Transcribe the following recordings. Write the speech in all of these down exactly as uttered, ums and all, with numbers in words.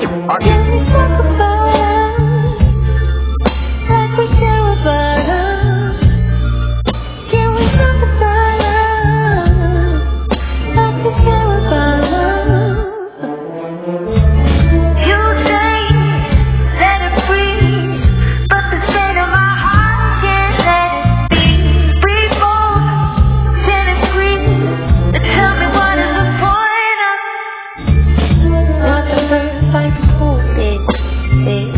Can we talk about us like we care about us? Can we talk about us like we care about us? You say let it breathe, but the state of my heart can't let it be. We both can agree. Tell me what is the point of what the birds like to hold it, it.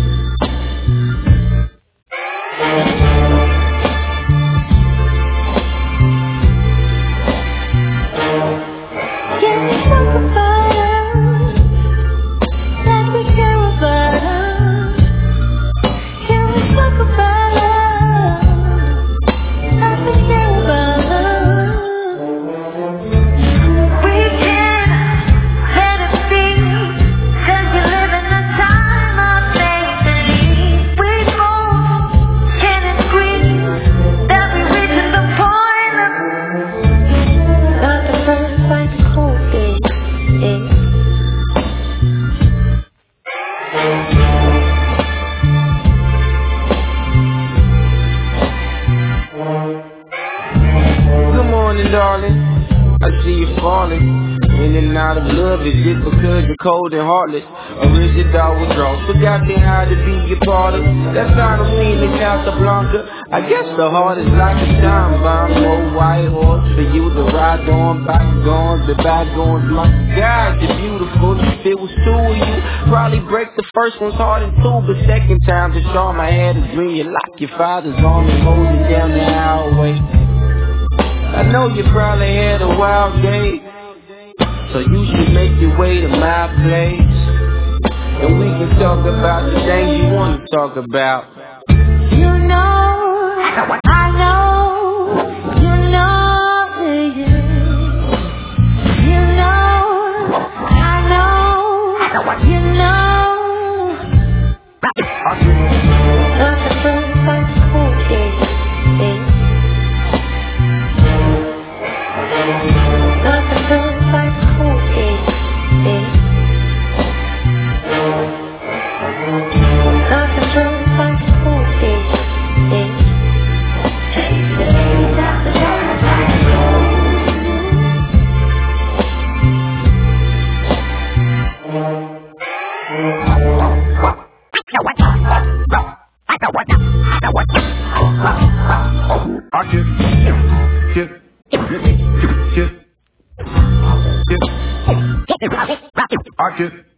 Can we talk about us like we care about us? Can we talk about us like we care about us? We can't let it be, 'cause you live in a time of fantasy. We both can agree that we're reaching the point of what the birds like to hold it, it. Good morning, darling. I see you falling in and out of love. Is it because you're cold and heartless, or is it all withdrawals? Forgotten how to be a part of that final scene in Casablanca. I guess the heart is like a time bomb, old white horse for you to ride on. Bygones, the bygones, my God, you're beautiful. If it was two of you, probably break the first one's heart in two, but second time to charm I had a dream. You lock your father's arm and hold it down the hallway. I know you probably had a wild day, so you should make your way to my place, and we can talk about the things you want to talk about. You know, I know, you know, yeah. You know, I know, you know. Not the first time to hold it, it. Not the first time to hold it, it. Not the first time to hold it, it. Not the first time to hold I kiss, kiss, kiss, kiss, kiss, I kiss.